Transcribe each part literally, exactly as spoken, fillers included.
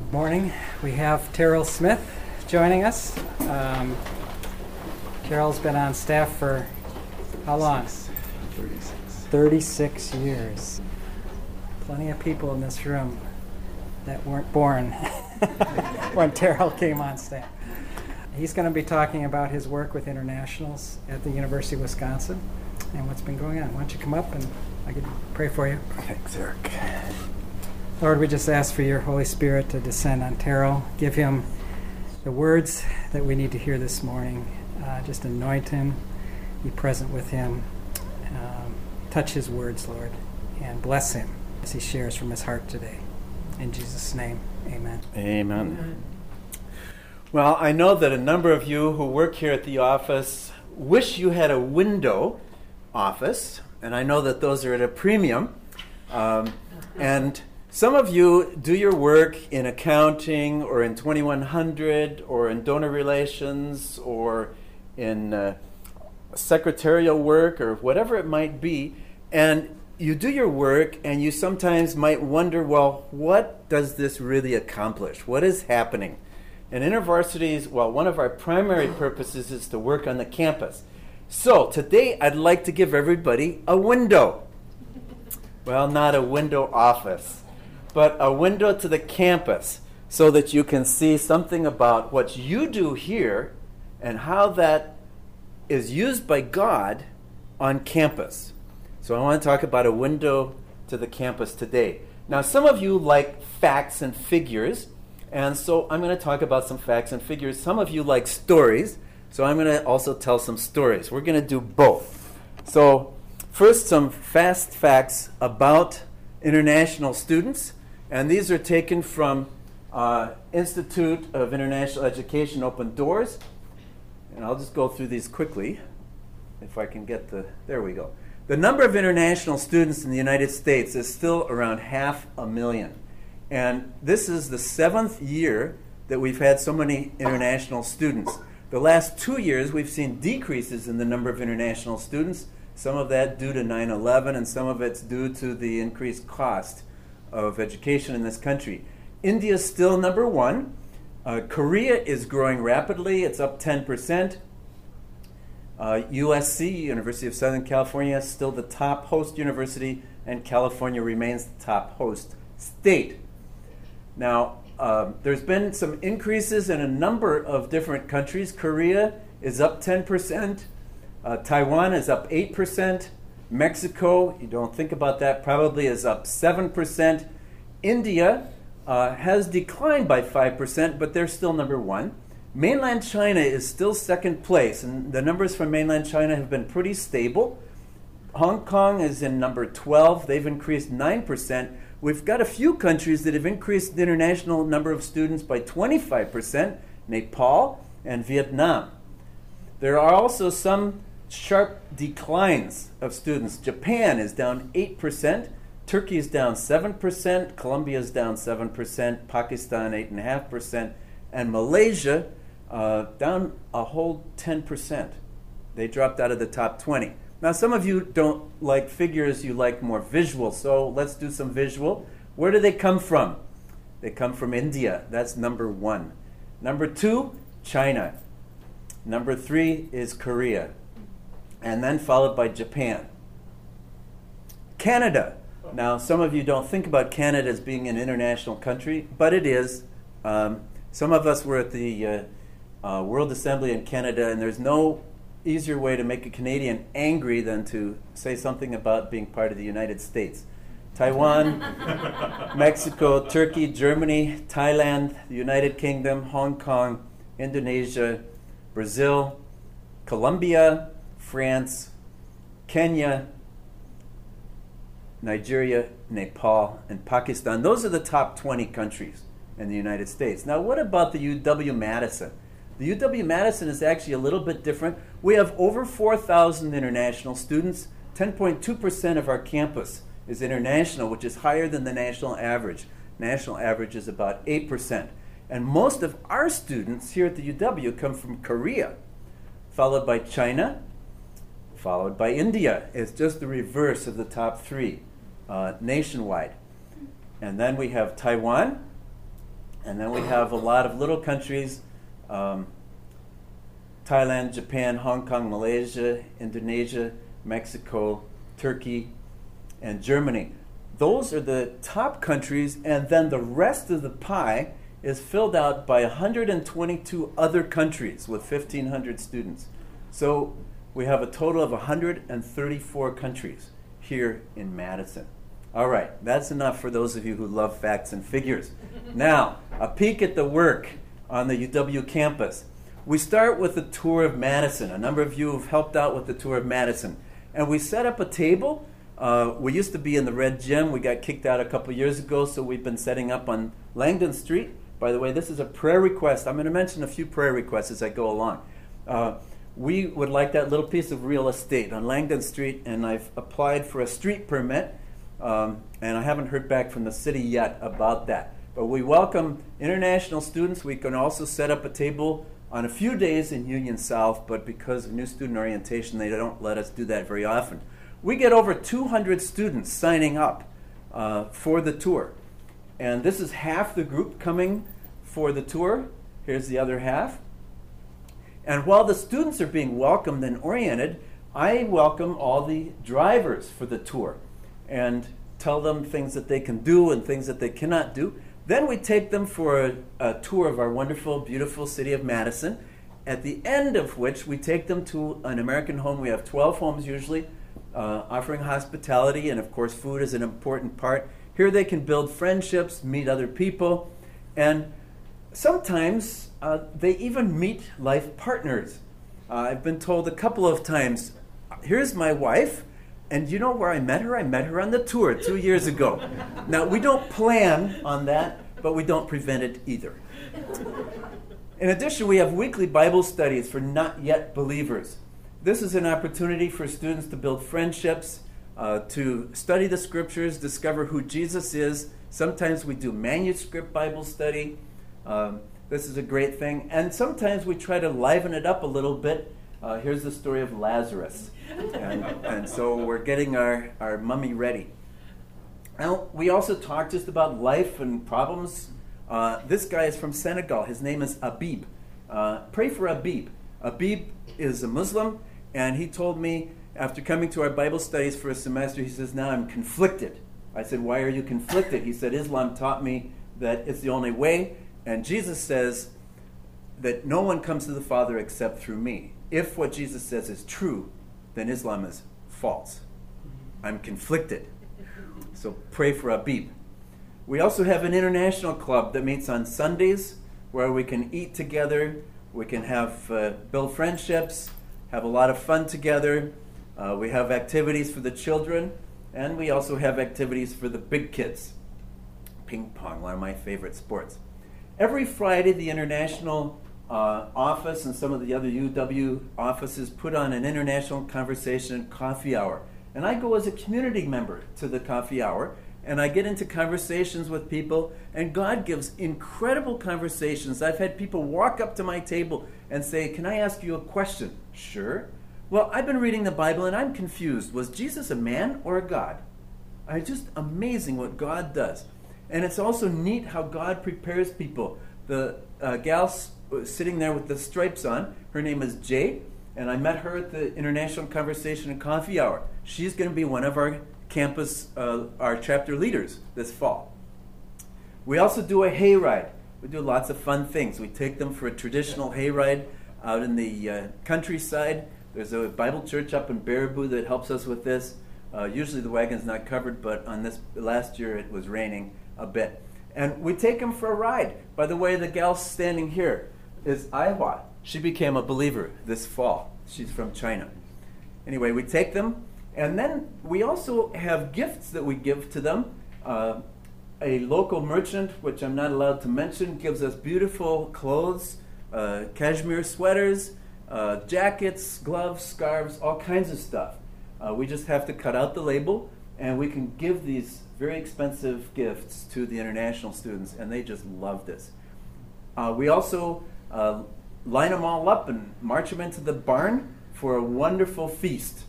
Morning. We have Terrell Smith joining us. Um, Carol's been on staff for how long? thirty-six. thirty-six years. Plenty of people in this room that weren't born when Terrell came on staff. He's going to be talking about his work with internationals at the University of Wisconsin and what's been going on. Why don't you come up and I can pray for you. Thanks, Eric. Lord, we just ask for your Holy Spirit to descend on Terrell. Give him the words that we need to hear this morning. Uh, just anoint him, be present with him, um, touch his words, Lord, and bless him as he shares from his heart today. In Jesus' name, amen. Amen. Amen. Well, I know that a number of you who work here at the office wish you had a window office, and I know that those are at a premium. Um, and some of you do your work in accounting or in twenty-one hundred or in donor relations or in uh, secretarial work or whatever it might be, and you do your work and you sometimes might wonder, well, what does this really accomplish? What is happening? And InterVarsity's, well, one of our primary purposes is to work on the campus. So today I'd like to give everybody a window. Well, not a window office, but a window to the campus so that you can see something about what you do here and how that is used by God on campus. So I want to talk about a window to the campus today. Now, some of you like facts and figures, and so I'm going to talk about some facts and figures. Some of you like stories, so I'm going to also tell some stories. We're going to do both. So first, some fast facts about international students. And these are taken from uh, Institute of International Education, Open Doors. And I'll just go through these quickly, if I can get the, there we go. The number of international students in the United States is still around half a million. And this is the seventh year that we've had so many international students. The last two years, we've seen decreases in the number of international students, some of that due to nine eleven, and some of it's due to the increased cost of education in this country. India is still number one. Uh, Korea is growing rapidly. It's up ten percent. Uh, U S C, University of Southern California, is still the top host university, and California remains the top host state. Now, uh, there's been some increases in a number of different countries. Korea is up ten percent. Uh, Taiwan is up eight percent. Mexico, you don't think about that, probably is up seven percent. India uh, has declined by five percent, but they're still number one. Mainland China is still second place, and the numbers from mainland China have been pretty stable. Hong Kong is in number twelve. They've increased nine percent. We've got a few countries that have increased the international number of students by twenty-five percent, Nepal and Vietnam. There are also some sharp declines of students. Japan is down eight percent. Turkey is down seven percent. Colombia is down seven percent. Pakistan eight point five percent. And Malaysia uh, down a whole ten percent. They dropped out of the top twenty. Now, some of you don't like figures, you like more visual, so let's do some visual. Where do they come from? They come from India. That's number one. Number two, China. Number three is Korea. And then followed by Japan. Canada. Now, some of you don't think about Canada as being an international country, but it is. Um, some of us were at the uh, uh, World Assembly in Canada, and there's no easier way to make a Canadian angry than to say something about being part of the United States. Taiwan, Mexico, Turkey, Germany, Thailand, the United Kingdom, Hong Kong, Indonesia, Brazil, Colombia, France, Kenya, Nigeria, Nepal, and Pakistan. Those are the top twenty countries in the United States. Now, what about the U W-Madison? The U W-Madison is actually a little bit different. We have over four thousand international students. ten point two percent of our campus is international, which is higher than the national average. National average is about eight percent. And most of our students here at the U W come from Korea, followed by China, followed by India. It's just the reverse of the top three uh, nationwide. And then we have Taiwan, And then we have a lot of little countries, um, Thailand, Japan, Hong Kong, Malaysia, Indonesia, Mexico, Turkey, and Germany. Those are the top countries, and then the rest of the pie is filled out by one hundred twenty-two other countries with fifteen hundred students. So we have a total of one hundred thirty-four countries here in Madison. All right, that's enough for those of you who love facts and figures. Now, a peek at the work on the U W campus. We start with a tour of Madison. A number of you have helped out with the tour of Madison. And we set up a table. Uh, we used to be in the Red Gym. We got kicked out a couple years ago, so we've been setting up on Langdon Street. By the way, this is a prayer request. I'm going to mention a few prayer requests as I go along. Uh, we would like that little piece of real estate on Langdon Street, and I've applied for a street permit. Um, and I haven't heard back from the city yet about that. But we welcome international students. We can also set up a table on a few days in Union South, but because of new student orientation, they don't let us do that very often. We get over two hundred students signing up uh, for the tour. And this is half the group coming for the tour. Here's the other half. And while the students are being welcomed and oriented, I welcome all the drivers for the tour and tell them things that they can do and things that they cannot do. Then we take them for a, a tour of our wonderful, beautiful city of Madison, at the end of which we take them to an American home. We have twelve homes usually, uh, offering hospitality, and of course food is an important part. Here they can build friendships, meet other people, and sometimes uh, they even meet life partners. Uh, I've been told a couple of times, here's my wife, and you know where I met her? I met her on the tour two years ago. Now, we don't plan on that, but we don't prevent it either. In addition, we have weekly Bible studies for not yet believers. This is an opportunity for students to build friendships, uh, to study the scriptures, discover who Jesus is. Sometimes we do manuscript Bible study. Um, this is a great thing. And sometimes we try to liven it up a little bit. Uh, here's the story of Lazarus. And, and so we're getting our, our mummy ready. Now, we also talk just about life and problems. Uh, this guy is from Senegal. His name is Abib. Uh, pray for Abib. Abib is a Muslim, and he told me after coming to our Bible studies for a semester, he says, now I'm conflicted. I said, why are you conflicted? He said, Islam taught me that it's the only way, and Jesus says that no one comes to the Father except through me. If what Jesus says is true, then Islam is false. I'm conflicted. So pray for Abib. We also have an international club that meets on Sundays where we can eat together, we can have uh, build friendships, have a lot of fun together. Uh, we have activities for the children, and we also have activities for the big kids. Ping pong, one of my favorite sports. Every Friday, the international Uh, office and some of the other U W offices put on an international conversation and coffee hour. And I go as a community member to the coffee hour, and I get into conversations with people, and God gives incredible conversations. I've had people walk up to my table and say, can I ask you a question? Sure. Well, I've been reading the Bible, and I'm confused. Was Jesus a man or a God? It's just amazing what God does. And it's also neat how God prepares people. The uh, gal's sitting there with the stripes on. Her name is Jay, and I met her at the International Conversation and Coffee Hour. She's going to be one of our campus, uh, our chapter leaders this fall. We also do a hayride. We do lots of fun things. We take them for a traditional hayride out in the uh, countryside. There's a Bible church up in Baraboo that helps us with this. Uh, usually the wagon's not covered, but on this last year it was raining a bit. And we take them for a ride. By the way, the gal standing here is Aiwa. She became a believer this fall. She's from China. Anyway, we take them, and then we also have gifts that we give to them. Uh, a local merchant, which I'm not allowed to mention, gives us beautiful clothes, uh, cashmere sweaters, uh, jackets, gloves, scarves, all kinds of stuff. Uh, we just have to cut out the label, and we can give these very expensive gifts to the international students, and they just love this. Uh, we also uh, line them all up and march them into the barn for a wonderful feast.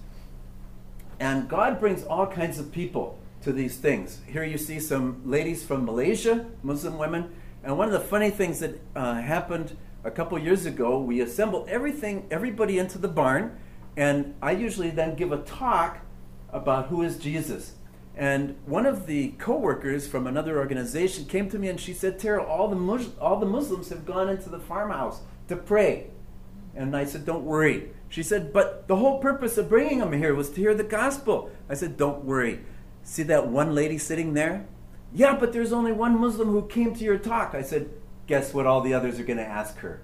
And God brings all kinds of people to these things. Here you see some ladies from Malaysia, Muslim women, And one of the funny things that uh, happened a couple years ago, we assembled everything, everybody into the barn, and I usually then give a talk about who is Jesus. And one of the co-workers from another organization came to me and she said, Terrell, all the, Mus- all the Muslims have gone into the farmhouse to pray. And I said, don't worry. She said, but the whole purpose of bringing them here was to hear the gospel. I said, don't worry. See that one lady sitting there? Yeah, but there's only one Muslim who came to your talk. I said, guess what all the others are going to ask her?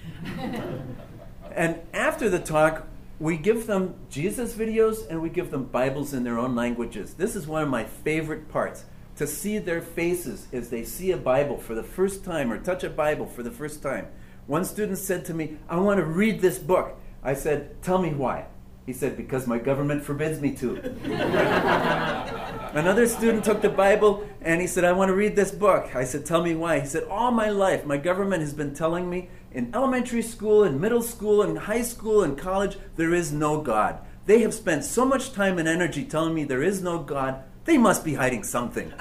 And after the talk, we give them Jesus videos and we give them Bibles in their own languages. This is one of my favorite parts, to see their faces as they see a Bible for the first time or touch a Bible for the first time. One student said to me, I want to read this book. I said, tell me why. He said, because my government forbids me to. Another student took the Bible and he said, I want to read this book. I said, tell me why. He said, all my life, my government has been telling me in elementary school, in middle school, in high school, in college, there is no God. They have spent so much time and energy telling me there is no God. They must be hiding something.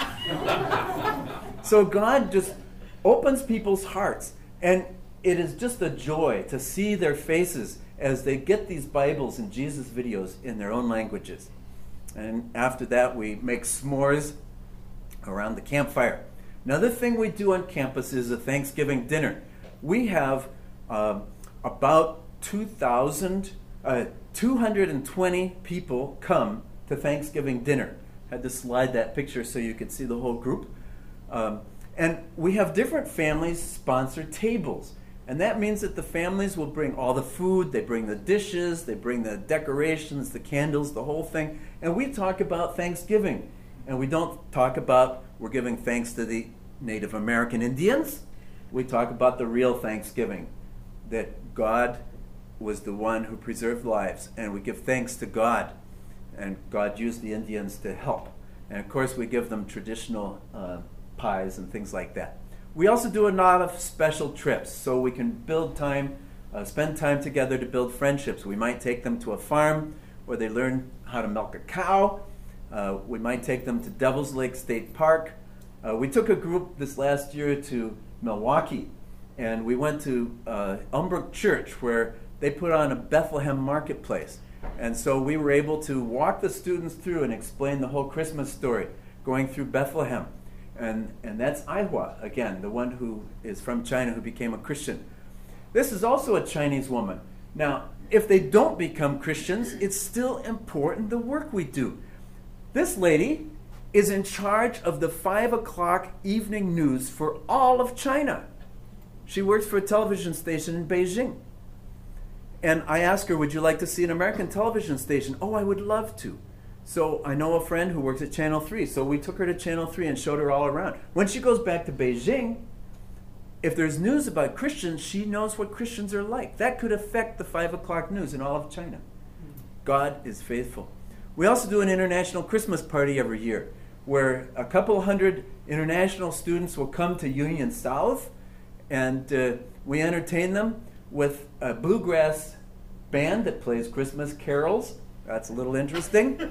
So God just opens people's hearts, and it is just a joy to see their faces as they get these Bibles and Jesus videos in their own languages. And after that, we make s'mores around the campfire. Another thing we do on campus is a Thanksgiving dinner. We have uh, about two thousand, uh, two hundred twenty people come to Thanksgiving dinner. I had to slide that picture so you could see the whole group. Um, and we have different families sponsor tables. And that means that the families will bring all the food, they bring the dishes, they bring the decorations, the candles, the whole thing. And we talk about Thanksgiving. And we don't talk about we're giving thanks to the Native American Indians. We talk about the real Thanksgiving, that God was the one who preserved lives. And we give thanks to God. And God used the Indians to help. And of course we give them traditional uh, pies and things like that. We also do a lot of special trips so we can build time, uh, spend time together to build friendships. We might take them to a farm where they learn how to milk a cow. Uh, we might take them to Devil's Lake State Park. Uh, we took a group this last year to Milwaukee, and we went to uh, Elmbrook Church where they put on a Bethlehem marketplace. And so we were able to walk the students through and explain the whole Christmas story, going through Bethlehem. And, and that's Aihua, again, the one who is from China who became a Christian. This is also a Chinese woman. Now, if they don't become Christians, it's still important the work we do. This lady is in charge of the five o'clock evening news for all of China. She works for a television station in Beijing. And I asked her, would you like to see an American television station? Oh, I would love to. So I know a friend who works at Channel three, so we took her to Channel three and showed her all around. When she goes back to Beijing, if there's news about Christians, she knows what Christians are like. That could affect the five o'clock news in all of China. God is faithful. We also do an international Christmas party every year, where a couple hundred international students will come to Union South, and uh, we entertain them with a bluegrass band that plays Christmas carols. That's a little interesting.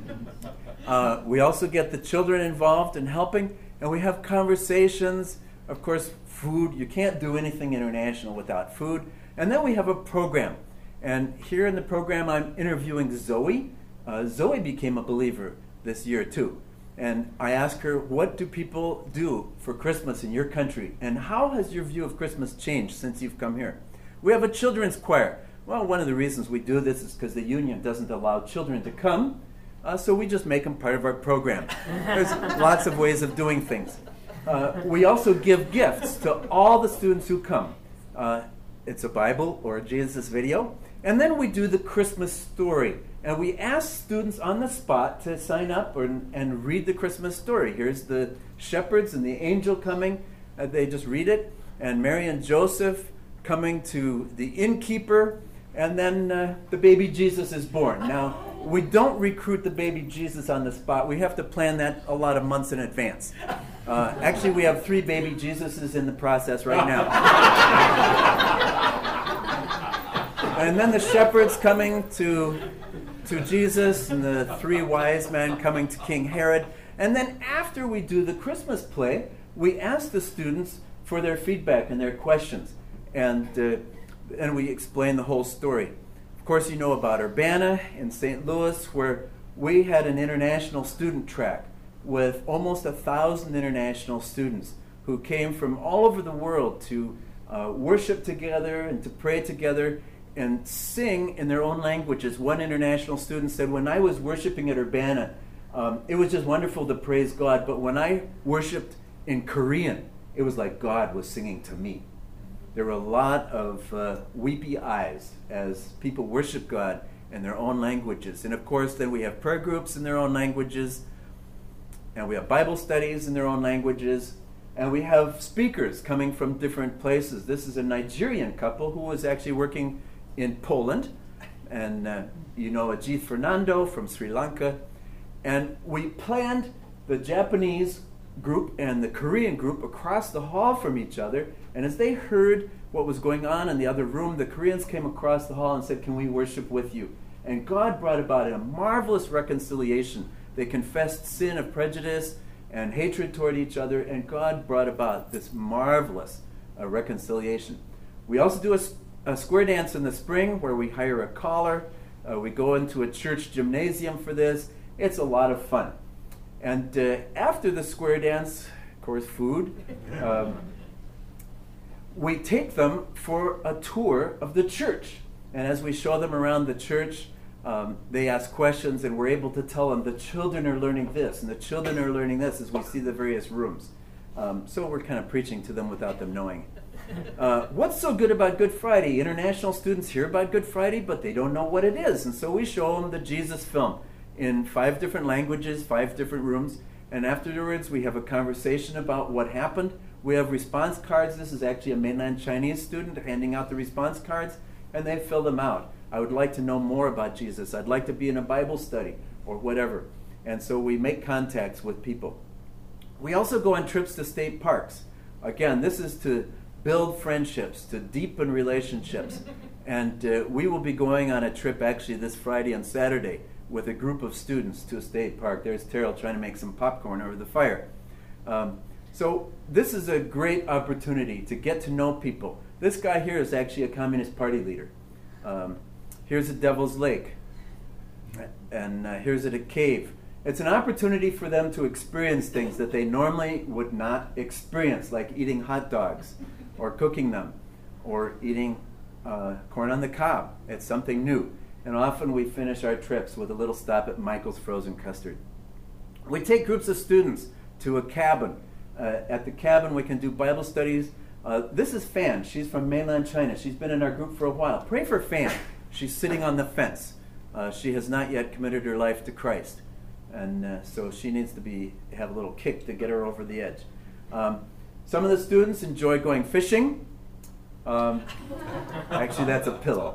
Uh, we also get the children involved in helping, and we have conversations. Of course, food. You can't do anything international without food. And then we have a program. And here in the program, I'm interviewing Zoe. Uh, Zoe became a believer this year, too. And I asked her, what do people do for Christmas in your country? And how has your view of Christmas changed since you've come here? We have a children's choir. Well, one of the reasons we do this is because the union doesn't allow children to come, uh, so we just make them part of our program. There's lots of ways of doing things. Uh, we also give gifts to all the students who come. Uh, it's a Bible or a Jesus video. And then we do the Christmas story. And we ask students on the spot to sign up or, and read the Christmas story. Here's the shepherds and the angel coming. Uh, they just read it. And Mary and Joseph coming to the innkeeper. And then uh, the baby Jesus is born. Now, we don't recruit the baby Jesus on the spot. We have to plan that a lot of months in advance. Uh, actually, we have three baby Jesuses in the process right now. And then the shepherds coming to, to Jesus, and the three wise men coming to King Herod. And then after we do the Christmas play, we ask the students for their feedback and their questions. And, uh, and we explain the whole story. Of course, you know about Urbana in Saint Louis, where we had an international student track with almost a thousand international students who came from all over the world to uh, worship together and to pray together and sing in their own languages. One international student said, when I was worshiping at Urbana, um, it was just wonderful to praise God, but when I worshiped in Korean, it was like God was singing to me. There were a lot of uh, weepy eyes as people worship God in their own languages. And of course, then we have prayer groups in their own languages, and we have Bible studies in their own languages, and we have speakers coming from different places. This is a Nigerian couple who was actually working in Poland, and uh, you know Ajit Fernando from Sri Lanka. And we planned the Japanese group and the Korean group across the hall from each other, and as they heard what was going on in the other room, the Koreans came across the hall and said, can we worship with you? And God brought about a marvelous reconciliation. They confessed sin of prejudice and hatred toward each other, and God brought about this marvelous uh, reconciliation. We also do a, a square dance in the spring where we hire a caller. Uh, we go into a church gymnasium for this. It's a lot of fun. And uh, after the square dance, of course, food, um, we take them for a tour of the church. And as we show them around the church, um, they ask questions, and we're able to tell them the children are learning this, and the children are learning this as we see the various rooms. Um, so we're kind of preaching to them without them knowing. Uh, what's so good about Good Friday? International students hear about Good Friday, but they don't know what it is. And so we show them the Jesus film in five different languages, five different rooms, and afterwards we have a conversation about what happened. We have response cards. This is actually a mainland Chinese student handing out the response cards, and they fill them out. I would like to know more about Jesus. I'd like to be in a Bible study or whatever. And so we make contacts with people. We also go on trips to state parks. Again, this is to build friendships, to deepen relationships. And uh, we will be going on a trip actually this Friday and Saturday with a group of students to a state park. There's Terrell trying to make some popcorn over the fire. Um, so this is a great opportunity to get to know people. This guy here is actually a Communist Party leader. Um, here's a Devil's Lake. And uh, here's at a cave. It's an opportunity for them to experience things that they normally would not experience, like eating hot dogs or cooking them or eating uh, corn on the cob. It's something new. And often we finish our trips with a little stop at Michael's Frozen Custard. We take groups of students to a cabin. Uh, at the cabin we can do Bible studies. Uh, this is Fan. She's from mainland China. She's been in our group for a while. Pray for Fan. She's sitting on the fence. Uh, she has not yet committed her life to Christ. And uh, so she needs to be have a little kick to get her over the edge. Um, some of the students enjoy going fishing. Um, actually, that's a pillow.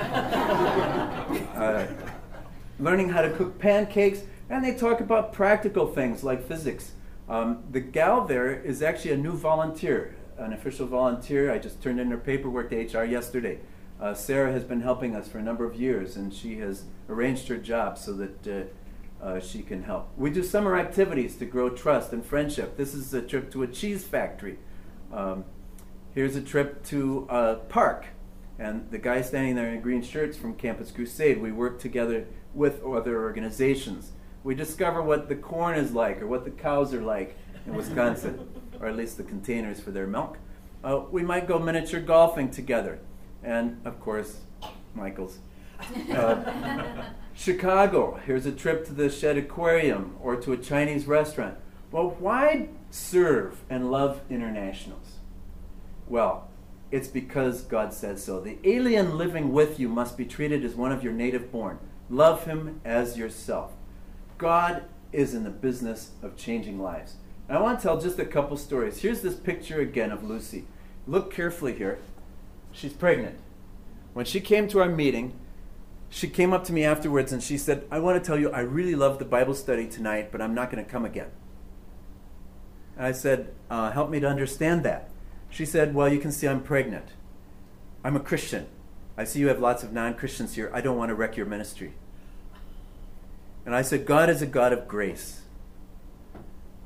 Uh, learning how to cook pancakes, and they talk about practical things like physics. Um, the gal there is actually a new volunteer, an official volunteer. I just turned in her paperwork to H R yesterday. Uh, Sarah has been helping us for a number of years, and she has arranged her job so that uh, uh, she can help. We do summer activities to grow trust and friendship. This is a trip to a cheese factory. Um, Here's a trip to a park, and the guy standing there in green shirts from Campus Crusade. We work together with other organizations. We discover what the corn is like or what the cows are like in Wisconsin, or at least the containers for their milk. Uh, we might go miniature golfing together, and of course, Michael's. Uh, Chicago, here's a trip to the Shed Aquarium or to a Chinese restaurant. Well, why serve and love internationals? Well, it's because God says so. The alien living with you must be treated as one of your native born. Love him as yourself. God is in the business of changing lives. And I want to tell just a couple stories. Here's this picture again of Lucy. Look carefully here. She's pregnant. When she came to our meeting, she came up to me afterwards and she said, I want to tell you I really love the Bible study tonight, but I'm not going to come again. And I said, uh, help me to understand that. She said, well, you can see I'm pregnant. I'm a Christian. I see you have lots of non-Christians here. I don't want to wreck your ministry. And I said, God is a God of grace.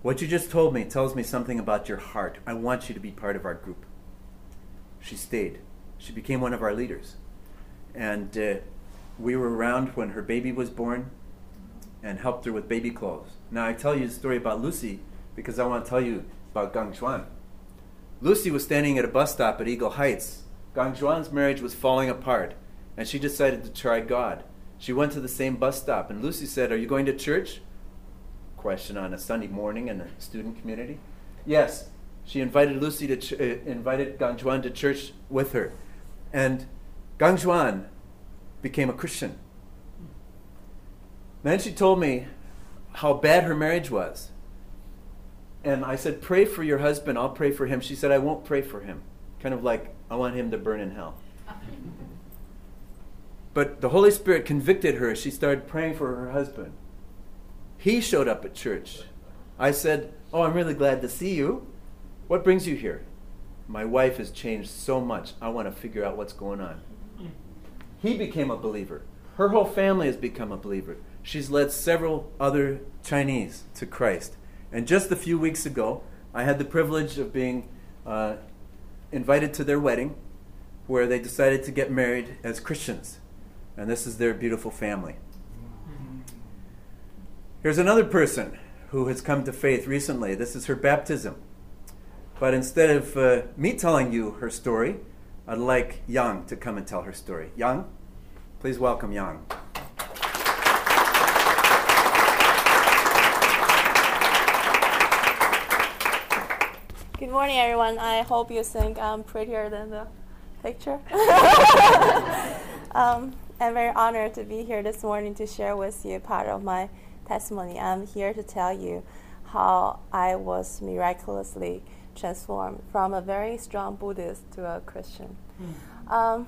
what you just told me tells me something about your heart. I want you to be part of our group. She stayed. She became one of our leaders. And uh, we were around when her baby was born and helped her with baby clothes. Now, I tell you the story about Lucy because I want to tell you about Gang Xuan. Lucy was standing at a bus stop at Eagle Heights. Gang Xuan's marriage was falling apart, and she decided to try God. She went to the same bus stop, and Lucy said, "Are you going to church?" Question on a Sunday morning in a student community. Yes, she invited Lucy to ch- uh, invited Gang Xuan to church with her, and Gang Xuan became a Christian. Then she told me how bad her marriage was. And I said, "Pray for your husband, I'll pray for him." She said, "I won't pray for him." Kind of like, I want him to burn in hell. But the Holy Spirit convicted her. She started praying for her husband. He showed up at church. I said, "Oh, I'm really glad to see you. What brings you here?" "My wife has changed so much. I want to figure out what's going on." He became a believer. Her whole family has become a believer. She's led several other Chinese to Christ. And just a few weeks ago, I had the privilege of being uh, invited to their wedding, where they decided to get married as Christians. And this is their beautiful family. Here's another person who has come to faith recently. This is her baptism. But instead of uh, me telling you her story, I'd like Yang to come and tell her story. Yang, please welcome Yang. Good morning, everyone. I hope you think I'm prettier than the picture. um, I'm very honored to be here this morning to share with you part of my testimony. I'm here to tell you how I was miraculously transformed from a very strong Buddhist to a Christian. Mm. Um,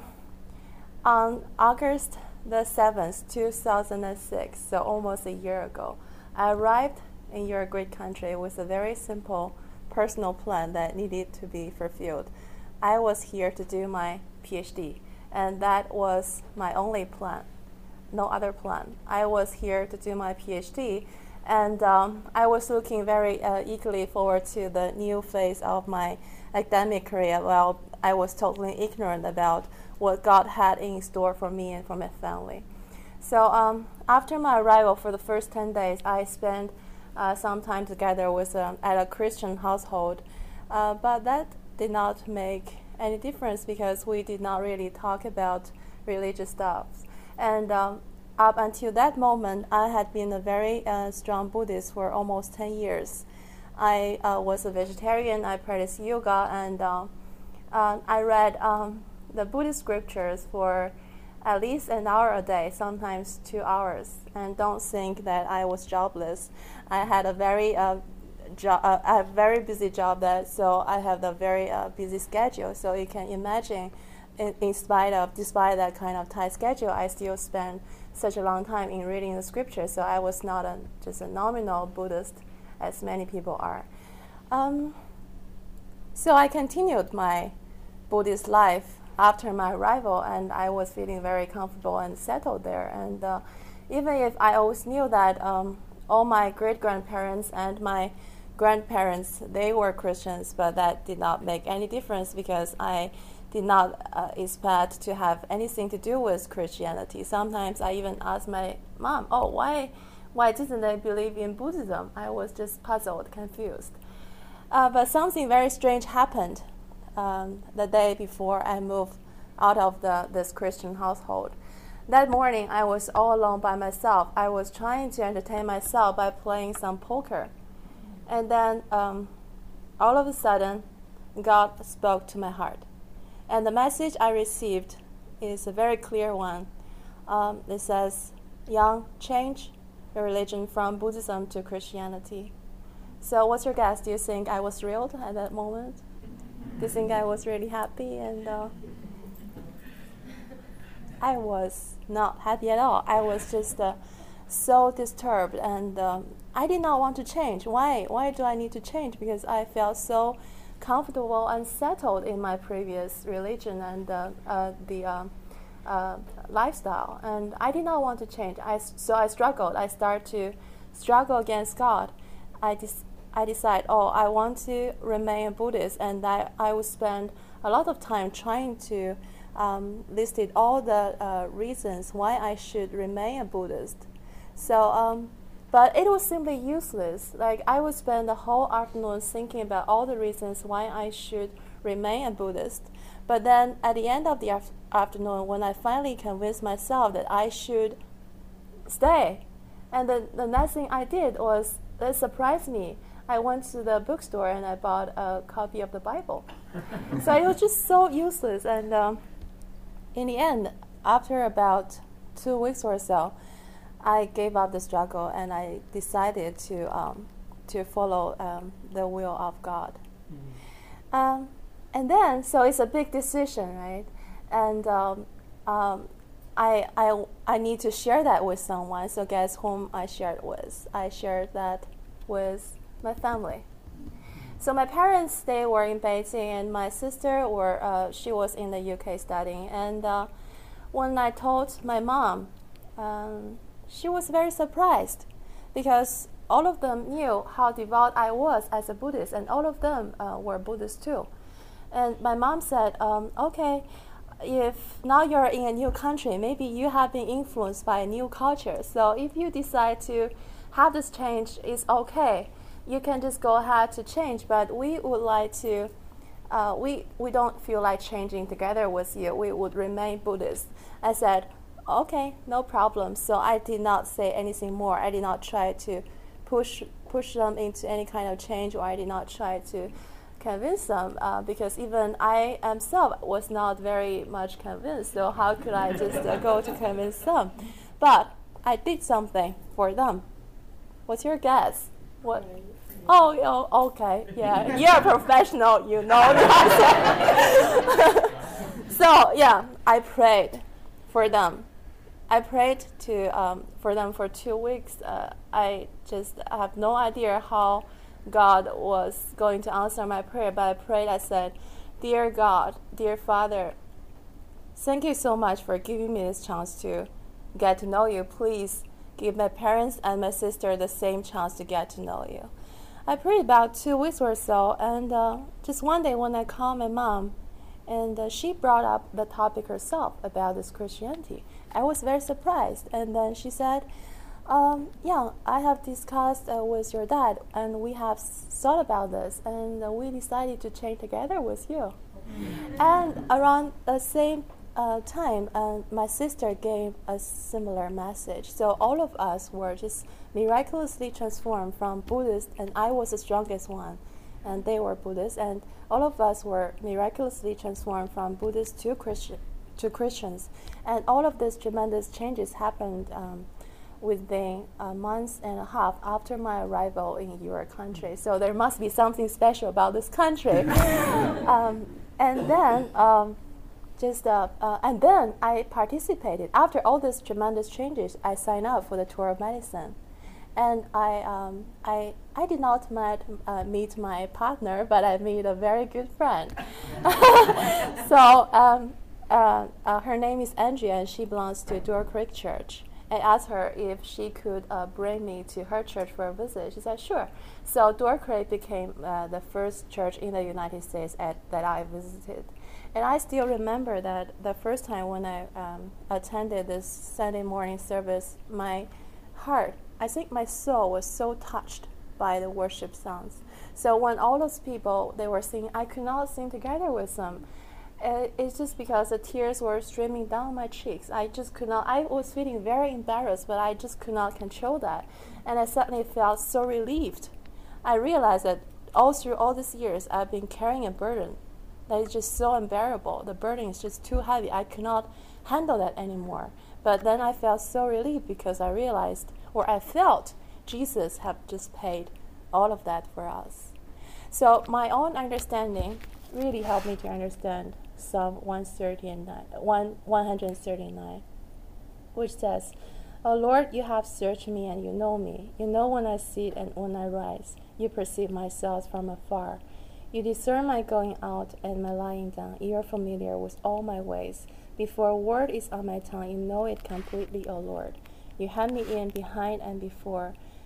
on August the seventh, two thousand six, so almost a year ago, I arrived in your great country with a very simple personal plan that needed to be fulfilled. I was here to do my PhD, and that was my only plan, no other plan. I was here to do my PhD, and um, I was looking very uh, eagerly forward to the new phase of my academic career while I was totally ignorant about what God had in store for me and for my family. So um, after my arrival for the first ten days, I spent Uh, some time together with um, at a Christian household, uh, but that did not make any difference because we did not really talk about religious stuff. And um, up until that moment, I had been a very uh, strong Buddhist for almost ten years. I uh, was a vegetarian. I practiced yoga, and uh, uh, I read um, the Buddhist scriptures for at least an hour a day, sometimes two hours. And don't think that I was jobless. I had a very uh, jo- uh, a very busy job, that so I have a very uh, busy schedule. So you can imagine, in, in spite of, despite that kind of tight schedule, I still spend such a long time in reading the scriptures. So I was not a, just a nominal Buddhist, as many people are. Um, so I continued my Buddhist life after my arrival, and I was feeling very comfortable and settled there. And uh, even if I always knew that um, all my great-grandparents and my grandparents, they were Christians, but that did not make any difference because I did not uh, expect to have anything to do with Christianity. Sometimes I even asked my mom, oh, why, why didn't they believe in Buddhism? I was just puzzled, confused. Uh, but something very strange happened Um, the day before I moved out of the this Christian household. That morning, I was all alone by myself. I was trying to entertain myself by playing some poker. And then, um, all of a sudden, God spoke to my heart. And the message I received is a very clear one. Um, it says, Yang, change your religion from Buddhism to Christianity. So what's your guess? Do you think I was thrilled at that moment? Do you think I was really happy? And uh, I was not happy at all. I was just uh, so disturbed, and um, I did not want to change. Why? Why do I need to change? Because I felt so comfortable and settled in my previous religion and uh, uh, the uh, uh, lifestyle, and I did not want to change. I so I struggled. I started to struggle against God. I dis- I decided, oh, I want to remain a Buddhist, and I, I would spend a lot of time trying to um, listed all the uh, reasons why I should remain a Buddhist. So, um, but it was simply useless. Like, I would spend the whole afternoon thinking about all the reasons why I should remain a Buddhist. But then at the end of the af- afternoon, when I finally convinced myself that I should stay, and the, the next thing I did was, it surprised me. I went to the bookstore and I bought a copy of the Bible. So it was just so useless. And um, in the end, after about two weeks or so, I gave up the struggle and I decided to um, to follow um, the will of God. Mm-hmm. Um, and then, so it's a big decision, right? And um, um, I, I, I need to share that with someone. So guess whom I shared with? I shared that with my family. So my parents, they were in Beijing, and my sister, were, uh, she was in the U K studying. And uh, when I told my mom, um, she was very surprised because all of them knew how devout I was as a Buddhist, and all of them uh, were Buddhists too. And my mom said, um, okay, if now you're in a new country, maybe you have been influenced by a new culture. So if you decide to have this change, it's okay. You can just go ahead to change, but we would like to, uh, we, we don't feel like changing together with you. We would remain Buddhist. I said, okay, no problem. So I did not say anything more. I did not try to push push them into any kind of change, or I did not try to convince them, uh, because even I myself was not very much convinced. So how could I just uh, go to convince them? But I did something for them. What's your guess? What? Oh, yeah, okay, yeah, you're a professional, you know the answer. So yeah, I prayed for them. I prayed to um, for them for two weeks. Uh, I just have no idea how God was going to answer my prayer, but I prayed. I said, "Dear God, dear Father, thank you so much for giving me this chance to get to know you. Please give my parents and my sister the same chance to get to know you." I prayed about two weeks or so, and uh, just one day when I called my mom, and uh, she brought up the topic herself about this Christianity. I was very surprised, and then she said, um, yeah, I have discussed uh, with your dad, and we have s- thought about this, and uh, we decided to change together with you. Mm-hmm. And around the same uh, time, uh, my sister gave a similar message. So all of us were just miraculously transformed from Buddhist, and I was the strongest one, and they were Buddhists, and all of us were miraculously transformed from Buddhists to Christian, to Christians. And all of these tremendous changes happened um, within a month and a half after my arrival in your country. So there must be something special about this country. um, and then, um, just uh, uh, and then I participated. After all these tremendous changes, I signed up for the tour of medicine. And I, um, I, I did not met, uh, meet my partner, but I met a very good friend. so um, uh, uh, her name is Angie, and she belongs to Door Creek Church. I asked her if she could uh, bring me to her church for a visit. She said, sure. So Door Creek became uh, the first church in the United States at, that I visited. And I still remember that the first time when I um, attended this Sunday morning service, my heart, I think my soul was so touched by the worship songs. So when all those people, they were singing, I could not sing together with them. Uh, it's just because the tears were streaming down my cheeks. I just could not, I was feeling very embarrassed, but I just could not control that. And I suddenly felt so relieved. I realized that all through all these years, I've been carrying a burden that is just so unbearable. The burden is just too heavy. I could not handle that anymore. But then I felt so relieved because I realized, or I felt, Jesus had just paid all of that for us. So my own understanding really helped me to understand Psalm one hundred thirty-nine, which says, "O Lord, you have searched me and you know me. You know when I sit and when I rise. You perceive my thoughts from afar. You discern my going out and my lying down. You are familiar with all my ways. Before a word is on my tongue, you know it completely, O Lord. You hem me in behind and before.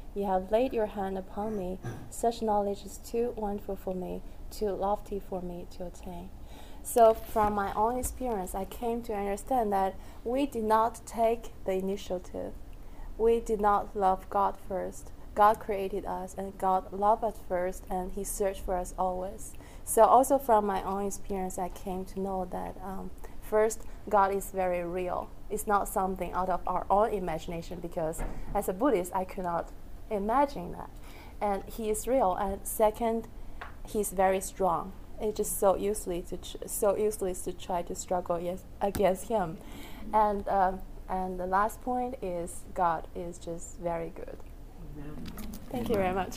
You have laid your hand upon me. Such knowledge is too wonderful for me, too lofty for me to attain. So from my own experience, I came to understand that we did not take the initiative. We did not love God first. God created us, and God loved us first, and He searched for us always. So also from my own experience, I came to know that um, first, God is very real. It's not something out of our own imagination, because as a Buddhist, I cannot imagine that. And He is real. And second, He's very strong. It's just so useless to ch- so useless to try to struggle yes, against Him. And um, and the last point is God is just very good. Amen. Thank you very much.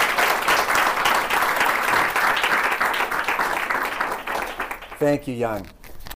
Thank you, Yang.